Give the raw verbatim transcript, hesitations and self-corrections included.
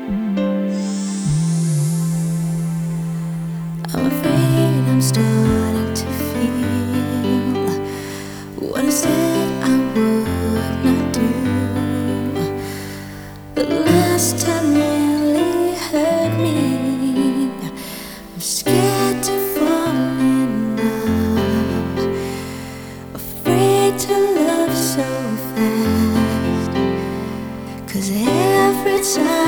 I'm afraid I'm starting to feel what I said I would not do. But last time really hurt me. I'm scared to fall in love, afraid to love so fast. 'Cause every time